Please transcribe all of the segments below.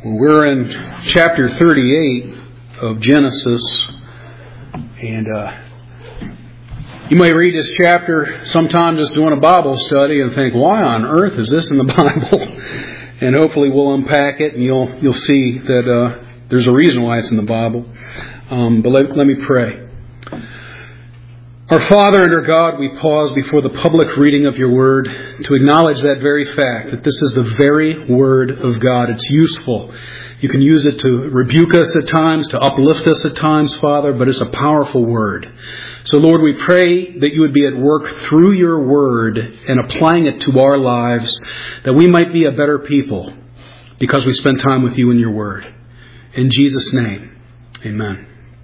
We're in chapter 38 of Genesis, and you may read this chapter sometime just doing a Bible study and think, why on earth is this in the Bible? And hopefully we'll unpack it and you'll see that there's a reason why it's in the Bible. But let me pray. Our Father and our God, we pause before the public reading of your word to acknowledge that very fact, that this is the very word of God. It's useful. You can use it to rebuke us at times, to uplift us at times, Father, but it's a powerful word. So, Lord, we pray that you would be at work through your word and applying it to our lives, that we might be a better people because we spend time with you in your word. In Jesus' name, amen.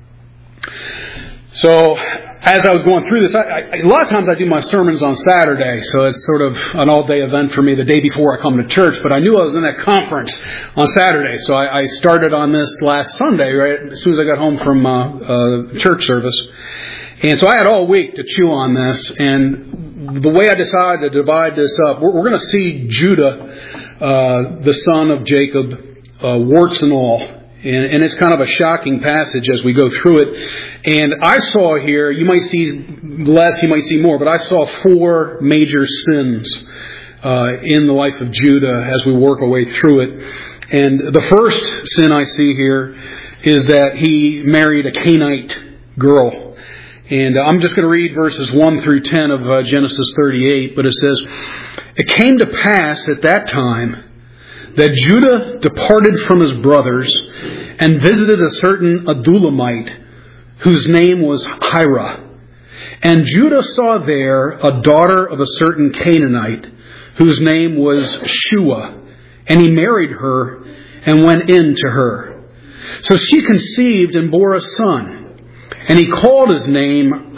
So, as I was going through this, a lot of times I do my sermons on Saturday, so it's sort of an all-day event for me the day before I come to church. But I knew I was in that conference on Saturday, so I started on this last Sunday, right as soon as I got home from church service. And so I had all week to chew on this, and the way I decided to divide this up, we're going to see Judah, the son of Jacob, warts and all. And it's kind of a shocking passage as we go through it. And I saw here, you might see less, you might see more, but I saw 4 major sins in the life of Judah as we work our way through it. And the first sin I see here is that he married a Canaanite girl. And I'm just going to read verses 1 through 10 of Genesis 38, but it says, "It came to pass at that time that Judah departed from his brothers and visited a certain Adullamite whose name was Hira. And Judah saw there a daughter of a certain Canaanite whose name was Shua. And he married her and went in to her. So she conceived and bore a son, and he called his name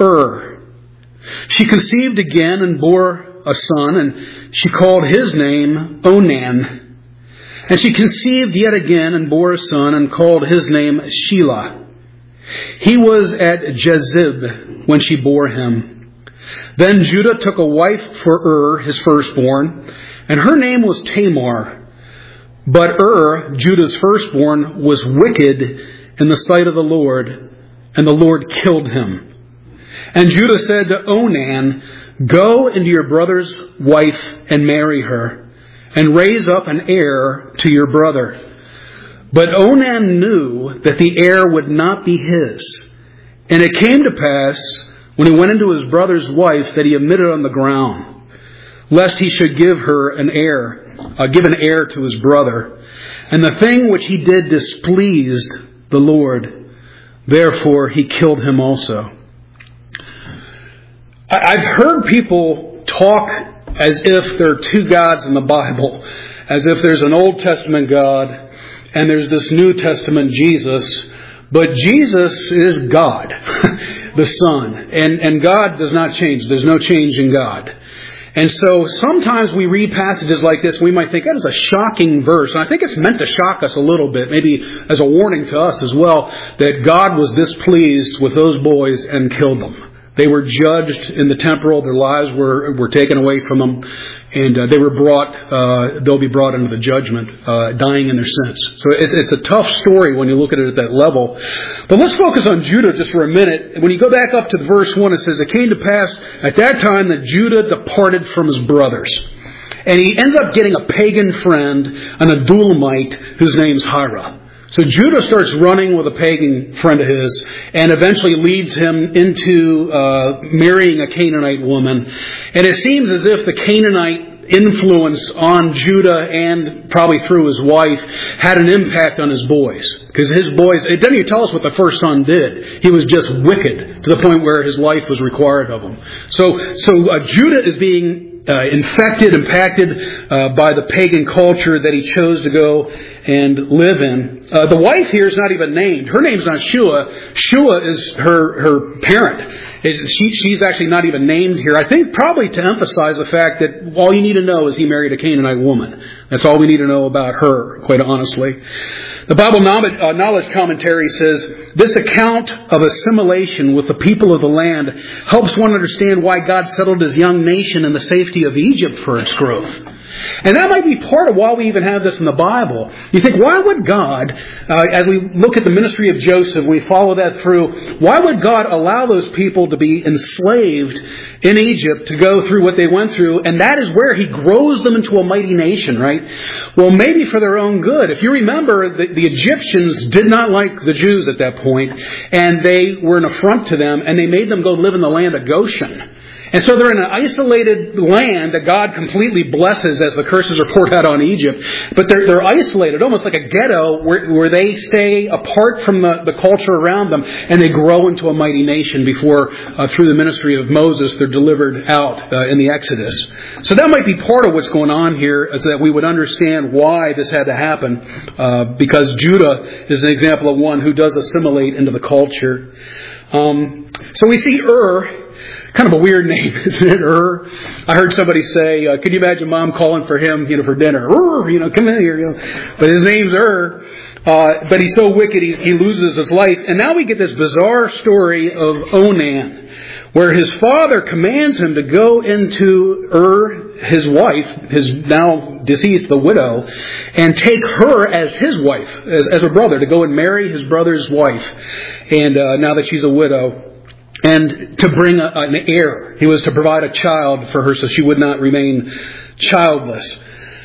She conceived again and bore a son, and she called his name Onan. And she conceived yet again and bore a son and called his name Shelah. He was at Jezib when she bore him. Then Judah took a wife for his firstborn, and her name was Tamar. But Judah's firstborn, was wicked in the sight of the Lord, and the Lord killed him. And Judah said to Onan, 'Go into your brother's wife and marry her, and raise up an heir to your brother.' But Onan knew that the heir would not be his. And it came to pass, when he went into his brother's wife, that he omitted on the ground, lest he should give an heir to his brother. And the thing which he did displeased the Lord. Therefore he killed him also." I've heard people talk as if there are 2 gods in the Bible, as if there's an Old Testament God and there's this New Testament Jesus. But Jesus is God, the Son. And God does not change. There's no change in God. And so sometimes we read passages like this, we might think that is a shocking verse. And I think it's meant to shock us a little bit, maybe as a warning to us as well, that God was displeased with those boys and killed them. They were judged in the temporal. Their lives were taken away from them. And they were they'll be brought into the judgment, dying in their sins. So it's a tough story when you look at it at that level. But let's focus on Judah just for a minute. When you go back up to verse 1, it says, "It came to pass at that time that Judah departed from his brothers." And he ends up getting a pagan friend, an Adullamite, whose name's Hira. So Judah starts running with a pagan friend of his and eventually leads him into marrying a Canaanite woman. And it seems as if the Canaanite influence on Judah and probably through his wife had an impact on his boys. Because his boys, it doesn't even tell us what the first son did. He was just wicked to the point where his life was required of him. So Judah is being impacted by the pagan culture that he chose to go and live in. The wife here is not even named. Her name's not Shua. Shua is her parent. She's actually not even named here. I think probably to emphasize the fact that all you need to know is he married a Canaanite woman. That's all we need to know about her, quite honestly. The Bible Knowledge Commentary says, "This account of assimilation with the people of the land helps one understand why God settled his young nation in the safety of Egypt for its growth. And that might be part of why we even have this in the Bible. You think, why would God, as we look at the ministry of Joseph, we follow that through, why would God allow those people to be enslaved in Egypt, to go through what they went through? And that is where He grows them into a mighty nation, right? Well, maybe for their own good. If you remember, the Egyptians did not like the Jews at that point, and they were an affront to them, and they made them go live in the land of Goshen. And so they're in an isolated land that God completely blesses as the curses are poured out on Egypt. But they're isolated, almost like a ghetto where they stay apart from the culture around them, and they grow into a mighty nation before, through the ministry of Moses, they're delivered out in the Exodus. So that might be part of what's going on here, is that we would understand why this had to happen, because Judah is an example of one who does assimilate into the culture. So we see kind of a weird name, isn't it? I heard somebody say, could you imagine Mom calling for him, for dinner? Come in here, But his name's but he's so wicked, he loses his life. And now we get this bizarre story of Onan, where his father commands him to go into his wife, his now deceased, the widow, and take her as his wife, as a brother, to go and marry his brother's wife. And now that she's a widow, and to bring an heir. He was to provide a child for her so she would not remain childless.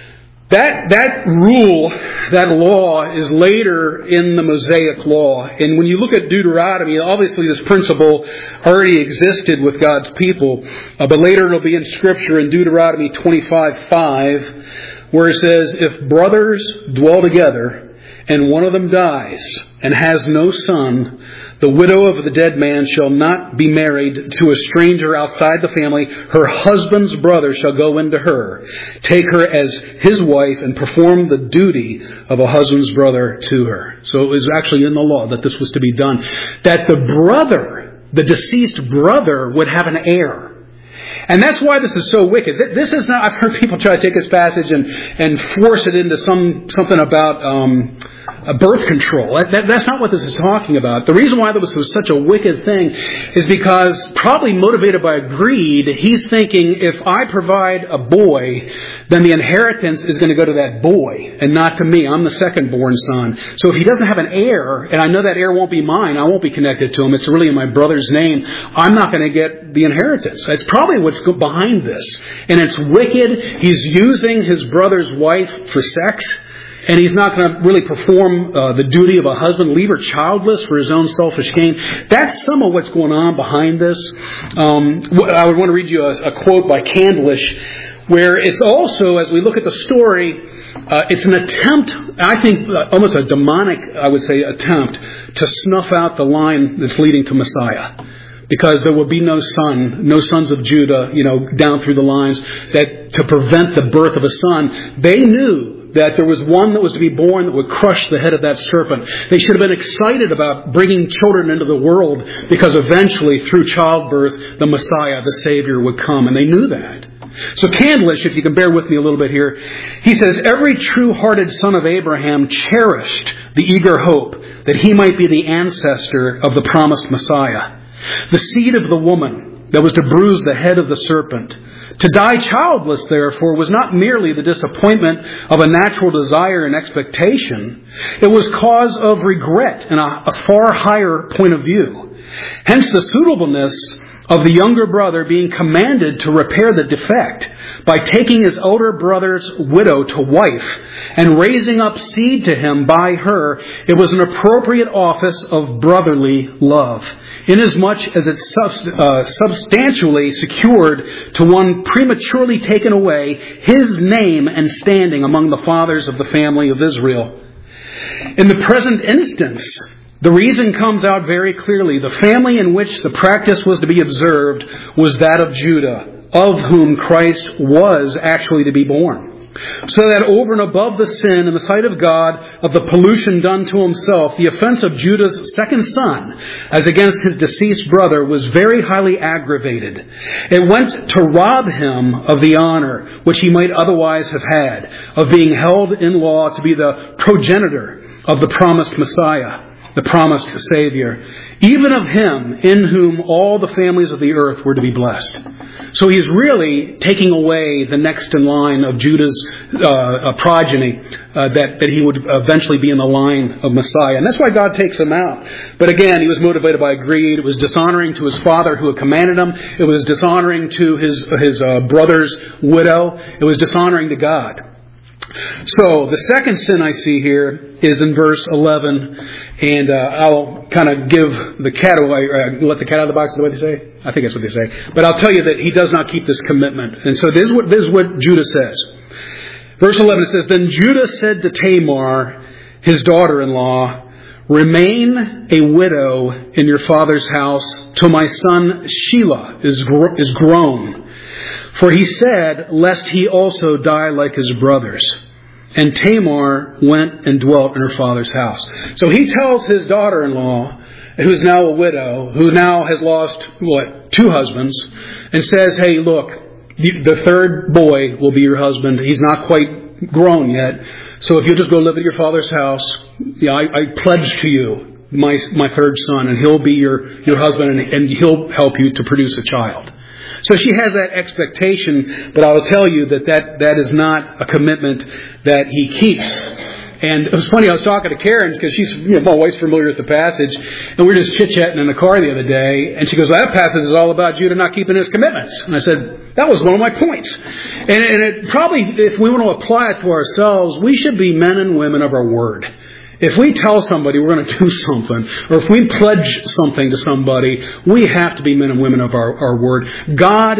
That rule, that law, is later in the Mosaic Law. And when you look at Deuteronomy, obviously this principle already existed with God's people. But later it'll be in Scripture in Deuteronomy 25:5, where it says, if brothers dwell together, and one of them dies and has no son, the widow of the dead man shall not be married to a stranger outside the family. Her husband's brother shall go into her, take her as his wife, and perform the duty of a husband's brother to her. So it was actually in the law that this was to be done. That the deceased brother, would have an heir. And that's why this is so wicked. This is not, I've heard people try to take this passage and force it into something about birth control. That's not what this is talking about. The reason why this was such a wicked thing is because, probably motivated by greed, he's thinking, if I provide a boy, then the inheritance is going to go to that boy and not to me. I'm the second born son. So if he doesn't have an heir, and I know that heir won't be mine, I won't be connected to him, it's really in my brother's name, I'm not going to get the inheritance. That's probably what's behind this. And it's wicked. He's using his brother's wife for sex. And he's not going to really perform the duty of a husband, leave her childless for his own selfish gain. That's some of what's going on behind this. I would want to read you a quote by Candlish, where it's also, as we look at the story, it's an attempt, I think almost a demonic, I would say, attempt to snuff out the line that's leading to Messiah. Because there will be no sons of Judah, down through the lines, that to prevent the birth of a son. They knew that there was one that was to be born that would crush the head of that serpent. They should have been excited about bringing children into the world, because eventually, through childbirth, the Messiah, the Savior, would come. And they knew that. So Candlish, if you can bear with me a little bit here, he says, every true-hearted son of Abraham cherished the eager hope that he might be the ancestor of the promised Messiah. The seed of the woman that was to bruise the head of the serpent. To die childless, therefore, was not merely the disappointment of a natural desire and expectation. It was cause of regret and a far higher point of view. Hence the suitableness of the younger brother being commanded to repair the defect by taking his elder brother's widow to wife and raising up seed to him by her. It was an appropriate office of brotherly love, inasmuch as it substantially secured to one prematurely taken away his name and standing among the fathers of the family of Israel. In the present instance, the reason comes out very clearly. The family in which the practice was to be observed was that of Judah, of whom Christ was actually to be born. So that over and above the sin in the sight of God of the pollution done to himself, the offense of Judah's second son as against his deceased brother was very highly aggravated. It went to rob him of the honor which he might otherwise have had, of being held in law to be the progenitor of the promised Messiah. the promised Savior, even of him in whom all the families of the earth were to be blessed. So he's really taking away the next in line of Judah's progeny, that he would eventually be in the line of Messiah. And that's why God takes him out. But again, he was motivated by greed. It was dishonoring to his father who had commanded him. It was dishonoring to his brother's widow. It was dishonoring to God. So the second sin I see here is in verse 11, and I'll kind of give the cat away, let the cat out of the box, is that what they say? I think that's what they say. But I'll tell you that he does not keep this commitment. And so this is what Judah says. Verse 11 says, Then Judah said to Tamar, his daughter-in-law, Remain a widow in your father's house till my son Shelah is grown. For he said, lest he also die like his brothers. And Tamar went and dwelt in her father's house. So he tells his daughter-in-law, who's now a widow, who now has lost, 2 husbands, and says, hey, look, the third boy will be your husband. He's not quite grown yet. So if you'll just go live at your father's house, I pledge to you my third son, and he'll be your husband, and he'll help you to produce a child. So she has that expectation, but I will tell you that is not a commitment that he keeps. And it was funny, I was talking to Karen, because she's, my wife's familiar with the passage, and we were just chit-chatting in the car the other day, and she goes, that passage is all about Judah not keeping his commitments. And I said, that was one of my points. And it probably, if we want to apply it to ourselves, we should be men and women of our word. If we tell somebody we're going to do something, or if we pledge something to somebody, we have to be men and women of our word. God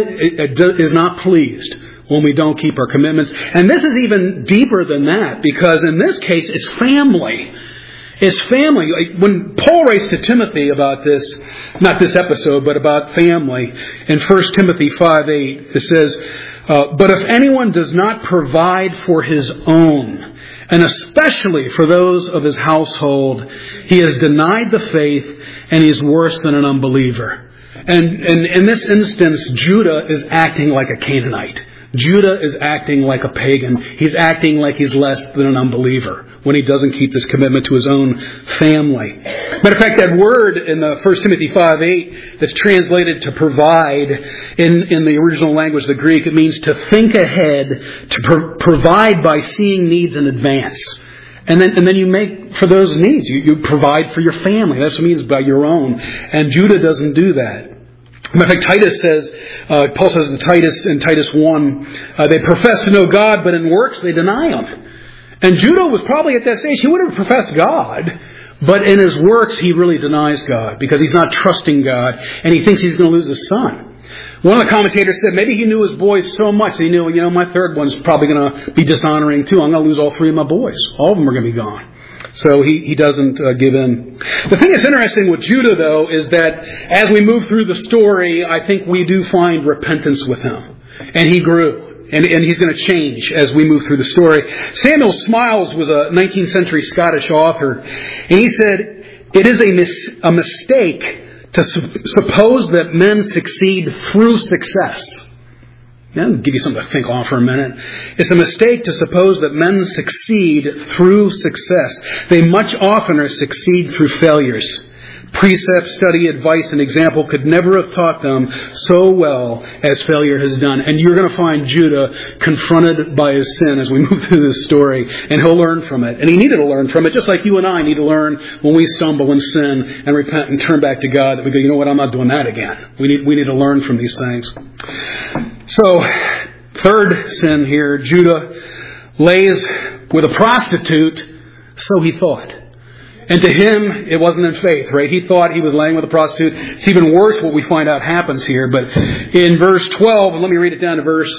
is not pleased when we don't keep our commitments. And this is even deeper than that, because in this case, it's family. It's family. When Paul writes to Timothy about this, not this episode, but about family, in 1 Timothy 5:8, it says, But if anyone does not provide for his own, and especially for those of his household, he has denied the faith, and he is worse than an unbeliever. And in this instance, Judah is acting like a Canaanite. Judah is acting like a pagan. He's acting like he's less than an unbeliever when he doesn't keep this commitment to his own family. Matter of fact, that word in the 1 Timothy 5:8 that's translated to provide in the original language, the Greek, it means to think ahead, to provide by seeing needs in advance. And then you make for those needs. You provide for your family. That's what it means by your own. And Judah doesn't do that. Matter of fact, Titus says, Paul says to Titus in Titus 1, they profess to know God, but in works they deny Him. And Judah was probably at that stage. He would have professed God, but in his works he really denies God because he's not trusting God, and he thinks he's going to lose his son. One of the commentators said maybe he knew his boys so much that he knew, my third one's probably going to be dishonoring too. I'm going to lose all 3 of my boys. All of them are going to be gone. So he doesn't give in. The thing that's interesting with Judah, though, is that as we move through the story, I think we do find repentance with him. And he grew. And he's going to change as we move through the story. Samuel Smiles was a 19th century Scottish author. And he said, it is a mistake to suppose that men succeed through success. I'll give you something to think on for a minute. It's a mistake to suppose that men succeed through success. They much oftener succeed through failures. Precept, study, advice, and example could never have taught them so well as failure has done. And you're going to find Judah confronted by his sin as we move through this story. And he'll learn from it. And he needed to learn from it, just like you and I need to learn when we stumble and sin and repent and turn back to God. That we go, you know what, I'm not doing that again. We need to learn from these things. So, third sin here, Judah lays with a prostitute, so he thought. And to him, it wasn't in faith, right? He thought he was laying with a prostitute. It's even worse what we find out happens here. But in verse 12, and let me read it down to verse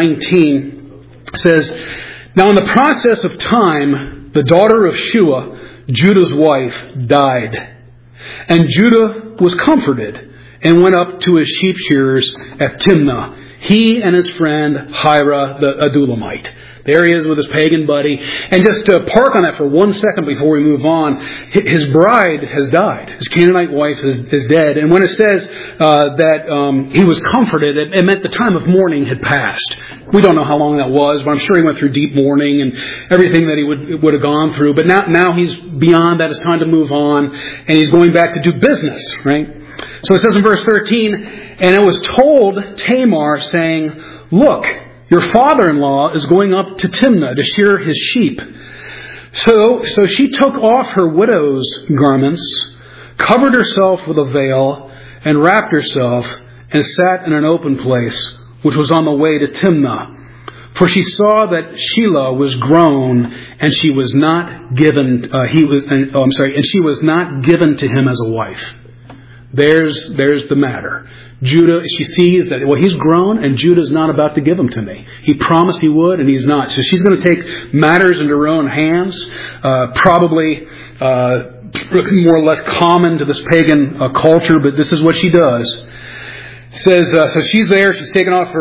19, it says, Now in the process of time, the daughter of Shua, Judah's wife, died. And Judah was comforted and went up to his sheep shearers at Timnah, he and his friend Hira the Adullamite. There he is with his pagan buddy. And just to park on that for 1 second before we move on, his bride has died. His Canaanite wife is dead. And when it says that he was comforted, it meant the time of mourning had passed. We don't know how long that was, but I'm sure he went through deep mourning and everything that he would have gone through. But now he's beyond that. It's time to move on, and he's going back to do business, right? So it says in verse 13, and it was told Tamar, saying, look, your father-in-law is going up to Timnah to shear his sheep. So she took off her widow's garments, covered herself with a veil, and wrapped herself, and sat in an open place, which was on the way to Timnah. For she saw that Shelah was grown, and she was not given. And she was not given to him as a wife. There's the matter. Judah, she sees that, he's grown and Judah's not about to give him to me. He promised he would and he's not. So she's going to take matters into her own hands, probably more or less common to this pagan culture, but this is what she does. It says, so she's there, she's taken off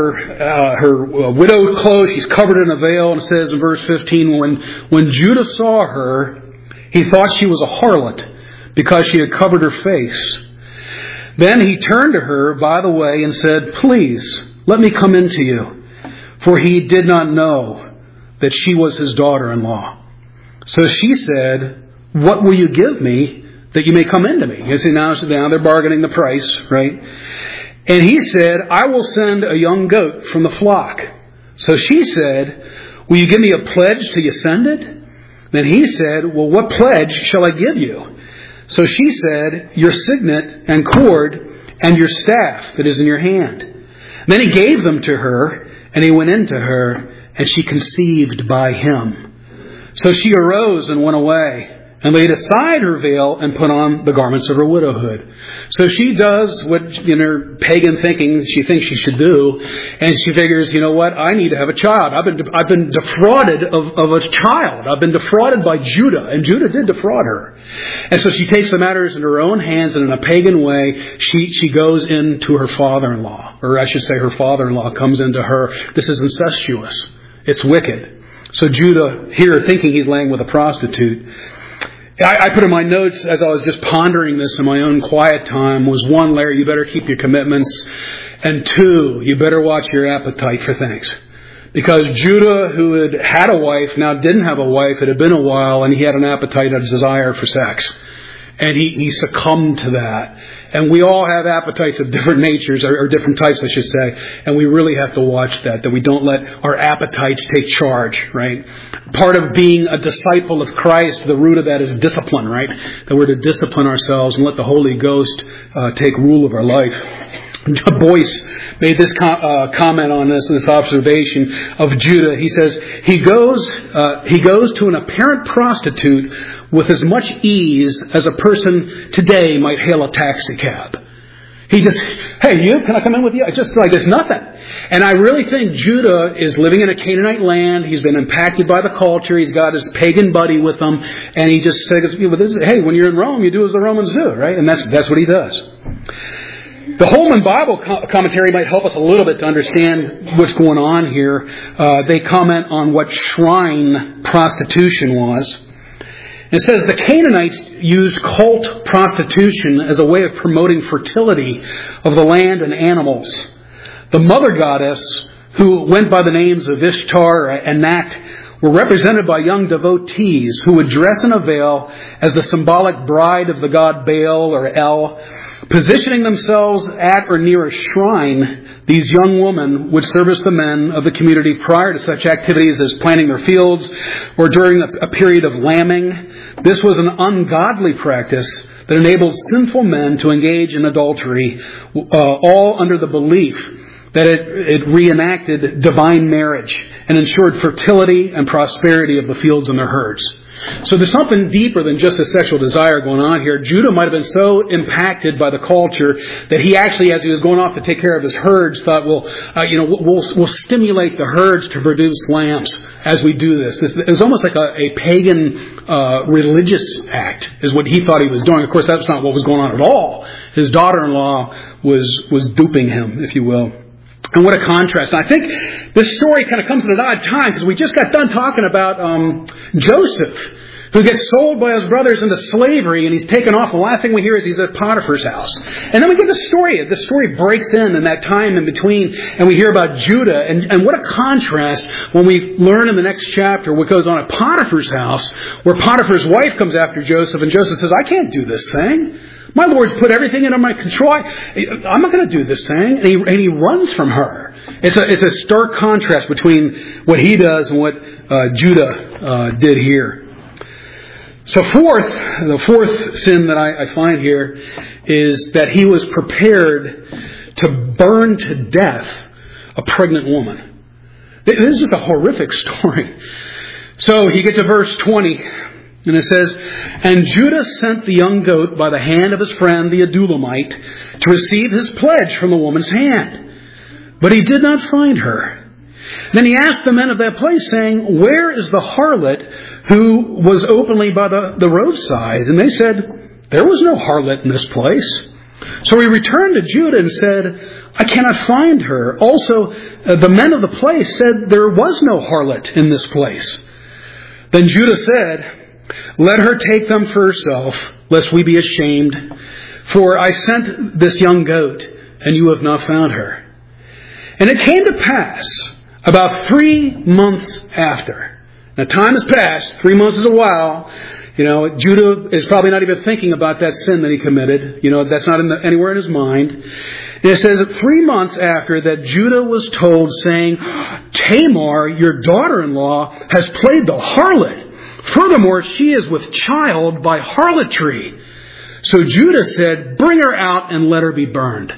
her widowed clothes, she's covered in a veil, and it says in verse 15, when Judah saw her, he thought she was a harlot because she had covered her face. Then he turned to her by the way and said, please, let me come in to you. For he did not know that she was his daughter-in-law. So she said, what will you give me that you may come into me? You see, now they're bargaining the price, right? And he said, I will send a young goat from the flock. So she said, will you give me a pledge till you send it? Then he said, well, what pledge shall I give you? So she said, your signet and cord and your staff that is in your hand. Then he gave them to her, and he went in to her, and she conceived by him. So she arose and went away, and laid aside her veil and put on the garments of her widowhood. So she does what in her pagan thinking she thinks she should do, and she figures, you know what, I need to have a child. I've been defrauded of a child. I've been defrauded by Judah, and Judah did defraud her. And so she takes the matters in her own hands, and in a pagan way, she goes into her father-in-law, or I should say her father-in-law comes into her. This is incestuous. It's wicked. So Judah, here thinking he's laying with a prostitute, I put in my notes as I was just pondering this in my own quiet time was, one, Larry, you better keep your commitments. And two, you better watch your appetite for things. Because Judah, who had a wife, now didn't have a wife. It had been a while, and he had an appetite, a desire for sex. And he succumbed to that. And we all have appetites of different natures, or different types, I should say. And we really have to watch that we don't let our appetites take charge, right? Part of being a disciple of Christ, the root of that is discipline, right? That we're to discipline ourselves and let the Holy Ghost take rule of our life. Boyce made this comment on this observation of Judah. He says, he goes to an apparent prostitute with as much ease as a person today might hail a taxi cab. He just, hey, can I come in with you? It's just like there's nothing. And I really think Judah is living in a Canaanite land. He's been impacted by the culture. He's got his pagan buddy with him. And he just says, hey, when you're in Rome, you do as the Romans do, right? And that's what he does. The Holman Bible commentary might help us a little bit to understand what's going on here. They comment on what shrine prostitution was. It says the Canaanites used cult prostitution as a way of promoting fertility of the land and animals. The mother goddess, who went by the names of Ishtar and Anat, were represented by young devotees who would dress in a veil as the symbolic bride of the god Baal or El. Positioning themselves at or near a shrine, these young women would service the men of the community prior to such activities as planting their fields or during a period of lambing. This was an ungodly practice that enabled sinful men to engage in adultery, all under the belief that it reenacted divine marriage and ensured fertility and prosperity of the fields and their herds. So there's something deeper than just a sexual desire going on here. Judah might have been so impacted by the culture that he actually, as he was going off to take care of his herds, thought, we'll stimulate the herds to produce lambs as we do this. It was almost like a pagan religious act is what he thought he was doing. Of course, that's not what was going on at all. His daughter-in-law was duping him, if you will. And what a contrast. And I think this story kind of comes at an odd time because we just got done talking about Joseph. who gets sold by his brothers into slavery, and he's taken off. The last thing we hear is he's at Potiphar's house. And then we get the story. The story breaks in that time in between, and we hear about Judah. And what a contrast when we learn in the next chapter what goes on at Potiphar's house, where Potiphar's wife comes after Joseph, and Joseph says, I can't do this thing. My Lord's put everything under my control. I'm not going to do this thing. And he runs from her. It's a stark contrast between what he does and what Judah did here. So the fourth sin that I find here is that he was prepared to burn to death a pregnant woman. This is a horrific story. So you get to verse 20, and it says, And Judah sent the young goat by the hand of his friend the Adullamite to receive his pledge from the woman's hand. But he did not find her. Then he asked the men of that place, saying, Where is the harlot who was openly by the roadside? And they said, There was no harlot in this place. So he returned to Judah and said, I cannot find her. Also, the men of the place said, There was no harlot in this place. Then Judah said, Let her take them for herself, lest we be ashamed. For I sent this young goat, and you have not found her. And it came to pass, about 3 months after. Now, time has passed. 3 months is a while. Judah is probably not even thinking about that sin that he committed. That's not anywhere in his mind. And it says that 3 months after that Judah was told, saying, Tamar, your daughter-in-law, has played the harlot. Furthermore, she is with child by harlotry. So Judah said, Bring her out and let her be burned.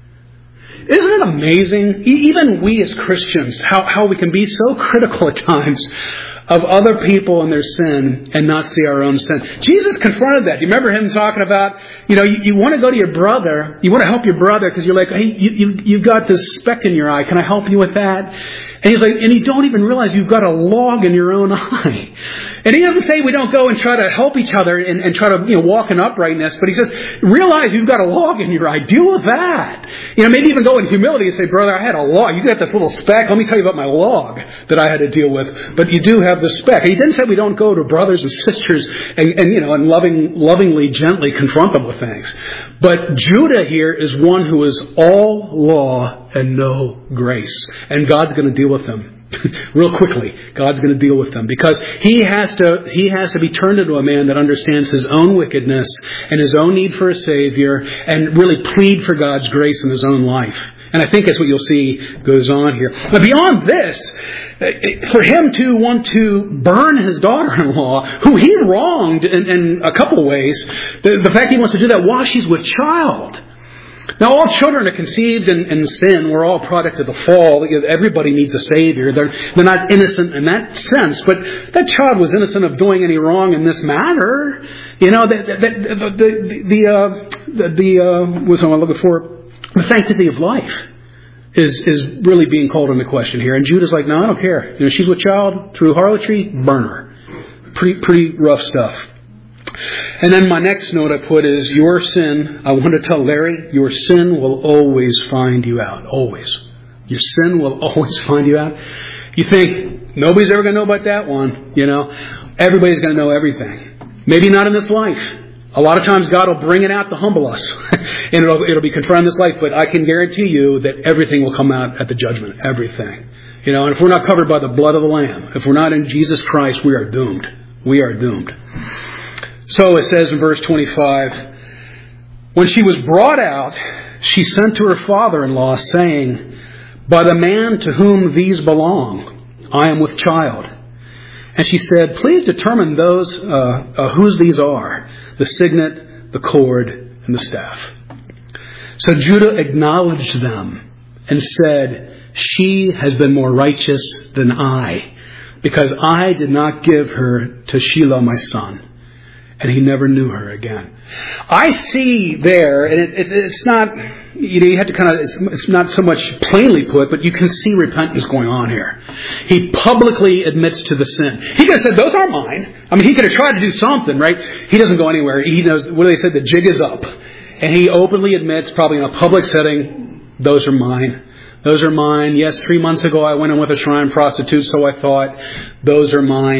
Isn't it amazing, even we as Christians, how we can be so critical at times of other people and their sin and not see our own sin? Jesus confronted that. Do you remember him talking about, you want to go to your brother, you want to help your brother because you're like, hey, you've got this speck in your eye. Can I help you with that? And he's like, and you don't even realize you've got a log in your own eye. And he doesn't say we don't go and try to help each other and try to walk in uprightness, but he says, realize you've got a log in your eye. Deal with that. Maybe even go in humility and say, brother, I had a log. You got this little speck. Let me tell you about my log that I had to deal with. But you do have the speck. And he didn't say we don't go to brothers and sisters and lovingly, gently confront them with things. But Judah here is one who is all law and no grace. And God's going to deal with them. Real quickly, God's going to deal with them because he has to be turned into a man that understands his own wickedness and his own need for a Savior and really plead for God's grace in his own life. And I think that's what you'll see goes on here. But beyond this, for him to want to burn his daughter-in-law, who he wronged in a couple of ways, the fact he wants to do that while she's with child. Now, all children are conceived in sin. We're all a product of the fall. Everybody needs a Savior. They're not innocent in that sense. But that child was innocent of doing any wrong in this matter. What's I'm looking for? The sanctity of life is really being called into question here. And Judah's like, no, I don't care. She's with child through harlotry, burn her. Pretty rough stuff. And then my next note I put is, your sin, I want to tell Larry, your sin will always find you out. Always. Your sin will always find you out. You think, nobody's ever going to know about that one. Everybody's going to know everything. Maybe not in this life. A lot of times God will bring it out to humble us. And it'll be confronted in this life. But I can guarantee you that everything will come out at the judgment. Everything. And if we're not covered by the blood of the Lamb, if we're not in Jesus Christ, we are doomed. We are doomed. So it says in verse 25, when she was brought out, she sent to her father-in-law, saying, By the man to whom these belong, I am with child. And she said, Please determine those whose these are, the signet, the cord, and the staff. So Judah acknowledged them and said, She has been more righteous than I, because I did not give her to Shelah my son. And he never knew her again. I see there, and it's not, you have to kind of, it's not so much plainly put, but you can see repentance going on here. He publicly admits to the sin. He could have said, those aren't mine. I mean, he could have tried to do something, right? He doesn't go anywhere. He knows, what do they say? The jig is up. And he openly admits, probably in a public setting, those are mine. Those are mine. Yes, 3 months ago I went in with a shrine prostitute, so I thought. Those are mine.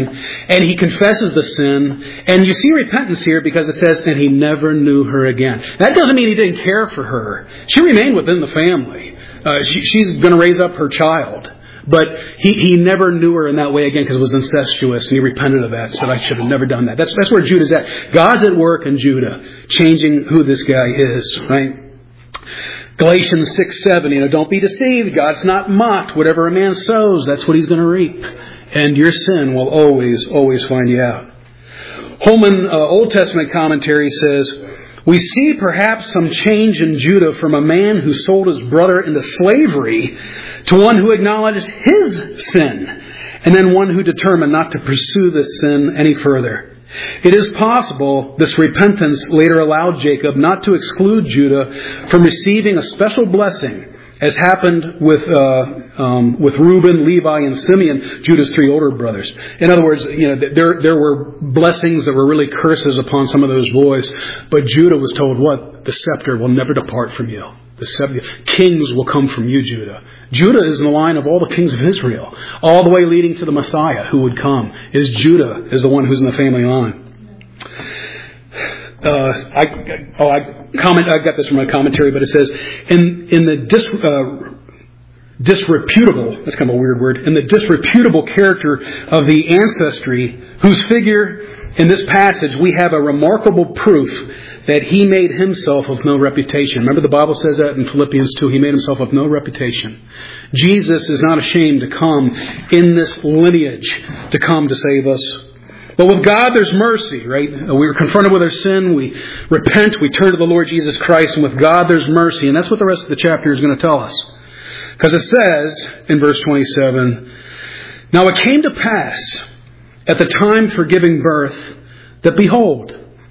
And he confesses the sin. And you see repentance here because it says, and he never knew her again. That doesn't mean he didn't care for her. She remained within the family. She's going to raise up her child. But he never knew her in that way again because it was incestuous, and he repented of that. Said, I should have never done that. That's where Judah's at. God's at work in Judah, changing who this guy is, right? Galatians 6:7, don't be deceived. God's not mocked. Whatever a man sows, that's what he's going to reap. And your sin will always find you out. Holman Old Testament commentary says, we see perhaps some change in Judah from a man who sold his brother into slavery to one who acknowledged his sin, and then one who determined not to pursue this sin any further. It is possible this repentance later allowed Jacob not to exclude Judah from receiving a special blessing, as happened with Reuben, Levi, and Simeon, Judah's three older brothers. In other words, there were blessings that were really curses upon some of those boys, but Judah was told, what? The scepter will never depart from you. Kings will come from you, Judah. Judah is in the line of all the kings of Israel, all the way leading to the Messiah who would come. Judah is the one who's in the family line. I got this from a commentary, but it says, in the disreputable, that's kind of a weird word, in the disreputable character of the ancestry, whose figure in this passage we have a remarkable proof that he made himself of no reputation. Remember the Bible says that in Philippians 2, he made himself of no reputation. Jesus is not ashamed to come in this lineage to come to save us. But with God, there's mercy, right? We were confronted with our sin. We repent. We turn to the Lord Jesus Christ. And with God, there's mercy. And that's what the rest of the chapter is going to tell us. Because it says in verse 27, now it came to pass at the time for giving birth that, behold,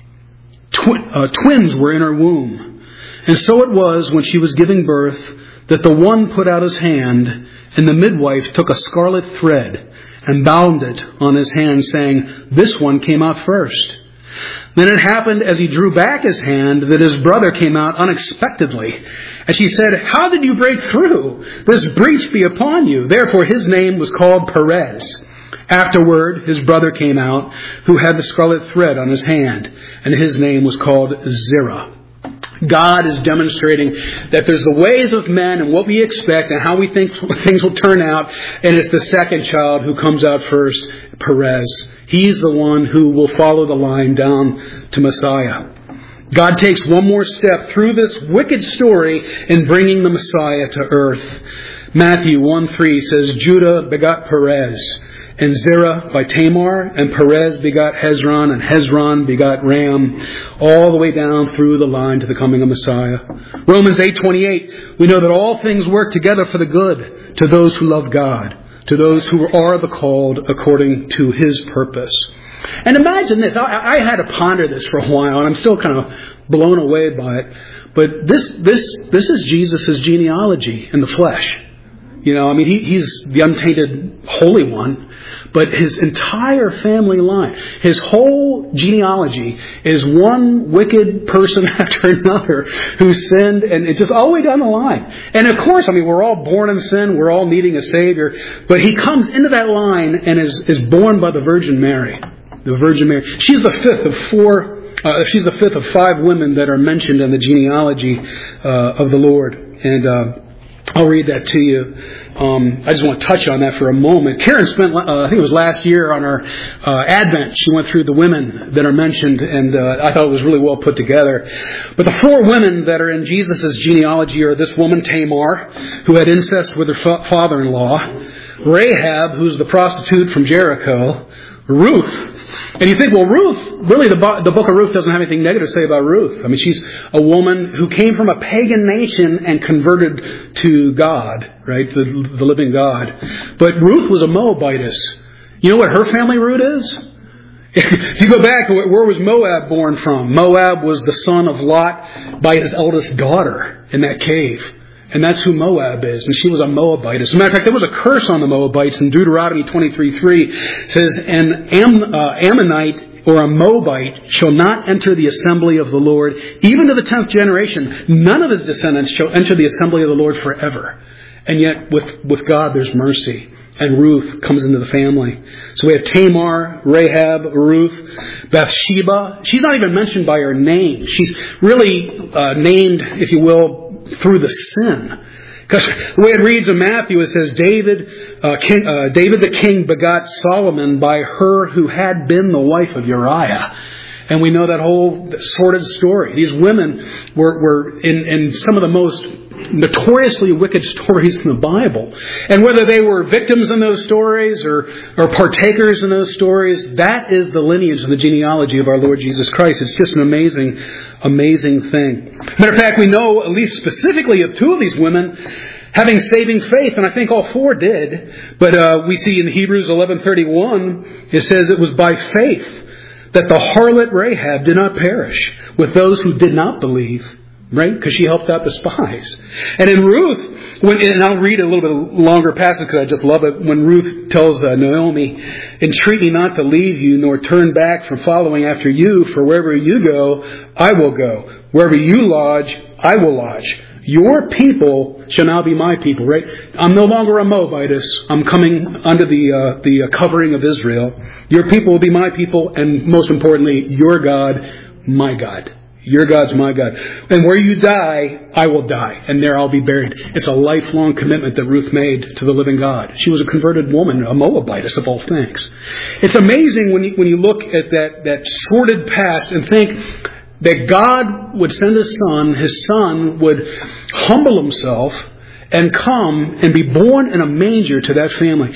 twins were in her womb. And so it was when she was giving birth that the one put out his hand, and the midwife took a scarlet thread and bound it on his hand, saying, this one came out first. Then it happened as he drew back his hand that his brother came out unexpectedly. And she said, how did you break through? This breach be upon you. Therefore his name was called Perez. Afterward, his brother came out, who had the scarlet thread on his hand, and his name was called Zerah. God is demonstrating that there's the ways of men and what we expect and how we think things will turn out. And it's the second child who comes out first, Perez. He's the one who will follow the line down to Messiah. God takes one more step through this wicked story in bringing the Messiah to earth. Matthew 1:3 says, Judah begot Perez, and Zerah by Tamar, and Perez begot Hezron, and Hezron begot Ram, all the way down through the line to the coming of Messiah. Romans 8:28, we know that all things work together for the good to those who love God, to those who are the called according to his purpose. And imagine this, I had to ponder this for a while, and I'm still kind of blown away by it, but this is Jesus' genealogy in the flesh. He's the untainted Holy One, but his entire family line, his whole genealogy is one wicked person after another who sinned, and it's just all the way down the line. And of course, we're all born in sin, we're all needing a Savior, but he comes into that line and is born by the Virgin Mary. The Virgin Mary. She's the fifth of five women that are mentioned in the genealogy of the Lord. And I'll read that to you. I just want to touch on that for a moment. Karen spent, I think it was last year on our Advent, she went through the women that are mentioned, and I thought it was really well put together. But the four women that are in Jesus' genealogy are this woman, Tamar, who had incest with her father-in-law, Rahab, who's the prostitute from Jericho, Ruth. And you think, well, Ruth, really the book of Ruth doesn't have anything negative to say about Ruth. She's a woman who came from a pagan nation and converted to God, right? The living God. But Ruth was a Moabitess. You know what her family root is? If you go back, where was Moab born from? Moab was the son of Lot by his eldest daughter in that cave. And that's who Moab is. And she was a Moabite. As a matter of fact, there was a curse on the Moabites in Deuteronomy 23:3. It says, an Ammonite or a Moabite shall not enter the assembly of the Lord, even to the 10th generation. None of his descendants shall enter the assembly of the Lord forever. And yet, with God, there's mercy. and Ruth comes into the family. So we have Tamar, Rahab, Ruth, Bathsheba. She's not even mentioned by her name. She's really named, if you will, through the sin. Because the way it reads in Matthew, it says, David the king begot Solomon by her who had been the wife of Uriah. And we know that whole sordid story. These women were in some of the most notoriously wicked stories in the Bible. And whether they were victims in those stories or partakers in those stories, that is the lineage and the genealogy of our Lord Jesus Christ. It's just an amazing, amazing thing. Matter of fact, we know at least specifically of two of these women having saving faith, and I think all four did. But we see in Hebrews 11:31, it says it was by faith that the harlot Rahab did not perish with those who did not believe. Right? Because she helped out the spies. And in Ruth, and I'll read a little bit longer passage because I just love it. When Ruth tells Naomi, entreat me not to leave you nor turn back from following after you, for wherever you go, I will go. Wherever you lodge, I will lodge. Your people shall now be my people, right? I'm no longer a Moabitess. I'm coming under the covering of Israel. Your people will be my people, and most importantly, your God, my God. Your God's my God. And where you die, I will die, and there I'll be buried. It's a lifelong commitment that Ruth made to the living God. She was a converted woman, a Moabitess of all things. It's amazing when you look at that sordid past and think that God would send His Son would humble Himself and come and be born in a manger to that family.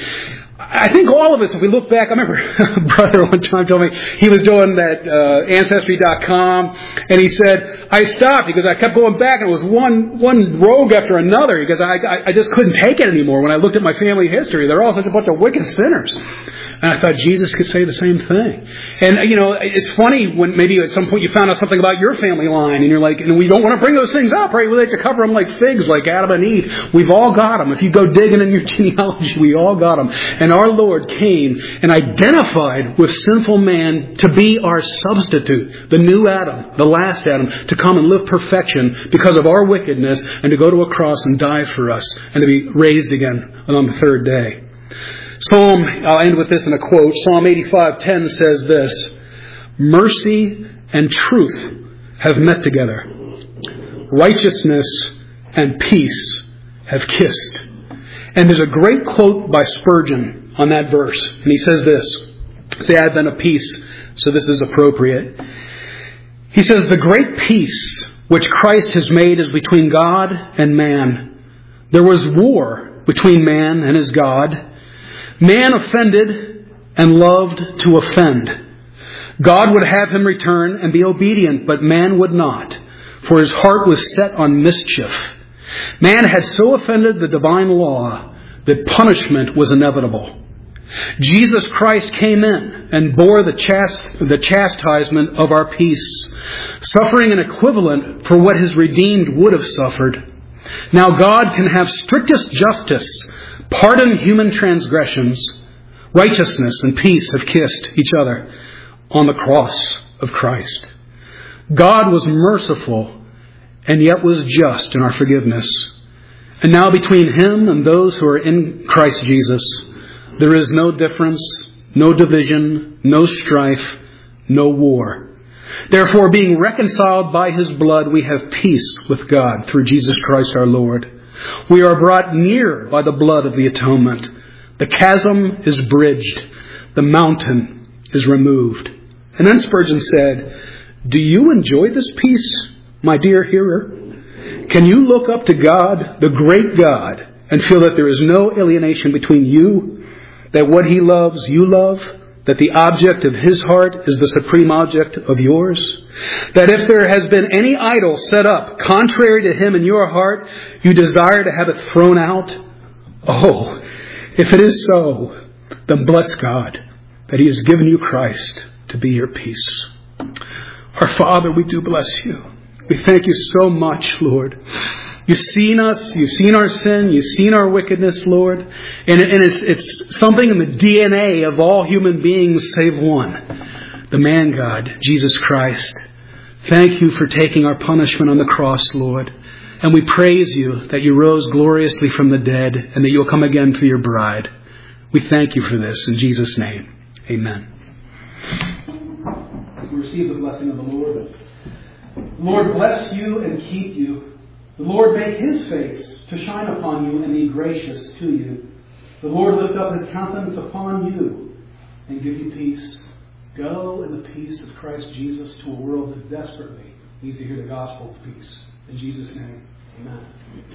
I think all of us, if we look back, I remember a brother one time told me he was doing that Ancestry.com, and he said, I stopped because I kept going back, and it was one rogue after another because I just couldn't take it anymore when I looked at my family history. They're all such a bunch of wicked sinners. And I thought Jesus could say the same thing. And, it's funny when maybe at some point you found out something about your family line and you're like, and we don't want to bring those things up, right? We like to cover them like figs, like Adam and Eve. We've all got them. If you go digging in your genealogy, we all got them. And our Lord came and identified with sinful man to be our substitute, the new Adam, the last Adam, to come and live perfection because of our wickedness and to go to a cross and die for us and to be raised again on the third day. I'll end with this in a quote. Psalm 85:10 says this, mercy and truth have met together. Righteousness and peace have kissed. And there's a great quote by Spurgeon on that verse. And he says this, it's the advent of peace, so this is appropriate. He says, the great peace which Christ has made is between God and man. There was war between man and his God. Man offended and loved to offend. God would have him return and be obedient, but man would not, for his heart was set on mischief. Man had so offended the divine law that punishment was inevitable. Jesus Christ came in and bore the chastisement of our peace, suffering an equivalent for what his redeemed would have suffered. Now God can have strictest justice, pardon human transgressions. Righteousness and peace have kissed each other on the cross of Christ. God was merciful and yet was just in our forgiveness. And now between Him and those who are in Christ Jesus, there is no difference, no division, no strife, no war. Therefore, being reconciled by His blood, we have peace with God through Jesus Christ our Lord. We are brought near by the blood of the atonement. The chasm is bridged. The mountain is removed. And then Spurgeon said, do you enjoy this peace, my dear hearer? Can you look up to God, the great God, and feel that there is no alienation between you, that what He loves, you love, that the object of His heart is the supreme object of yours? That if there has been any idol set up contrary to Him in your heart, you desire to have it thrown out? Oh, if it is so, then bless God that He has given you Christ to be your peace. Our Father, we do bless You. We thank You so much, Lord. You've seen us. You've seen our sin. You've seen our wickedness, Lord. And it's something in the DNA of all human beings save one, the man God, Jesus Christ. Thank You for taking our punishment on the cross, Lord. And we praise You that You rose gloriously from the dead and that You'll come again for Your bride. We thank you for this. In Jesus' name, amen. We receive the blessing of the Lord. The Lord bless you and keep you. The Lord make His face to shine upon you and be gracious to you. The Lord lift up His countenance upon you and give you peace. Go in the peace of Christ Jesus to a world that desperately needs to hear the gospel of peace. In Jesus' name, amen.